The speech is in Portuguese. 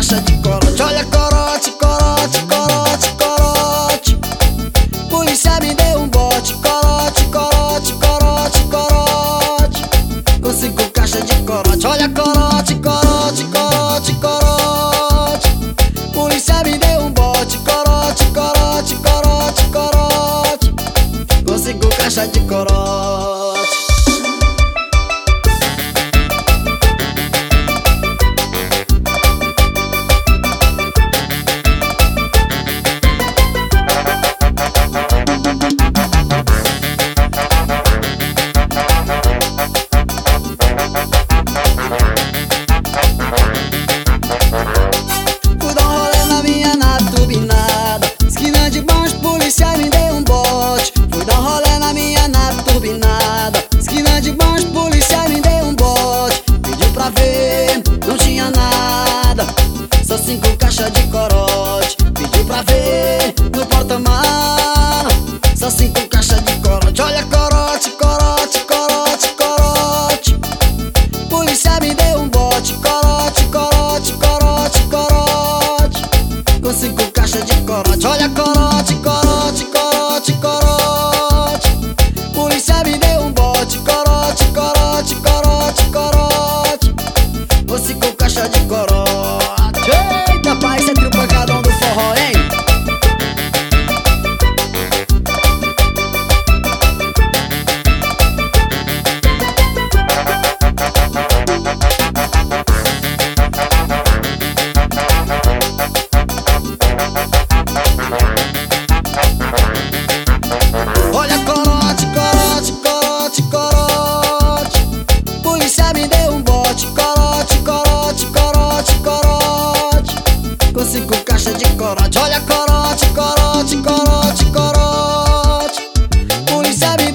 caixa de corote. Olha corote, corote, corote, corote. Polícia me deu um bote. Corote, corote, corote, corote. Com 5 caixas de corote. Olha corote, corote, corote, corote. Polícia me deu um bote. Corote, corote, corote, corote. Com 5 caixas de corote. Fui dar um rolê na minha nave turbinada, esquina de baixo, polícia me deu um bote. Fui dar um rolê na minha nave turbinada, esquina de baixo, polícia me deu um bote. Pediu pra ver, não tinha nada, só 5 caixas de corote. Pediu pra ver, no porta-mala, só 5 caixas de corote. Olha corote, corote, corote, corote. Polícia me deu um bote. Corote, corote, corote, corote. Com 5 caixas de corote. Olha corote, corote, corote, corote. Polícia me deu um bote. Corote, corote, corote, corote. Com 5 caixas de corote. Eita, pai, esse é trio pancadão do forró, hein? Olha corote, corote, corote, corote. Polícia me deu um bote. Corote, corote, corote, corote. Com 5 caixas de corote. Olha corote, corote, corote, corote. Polícia me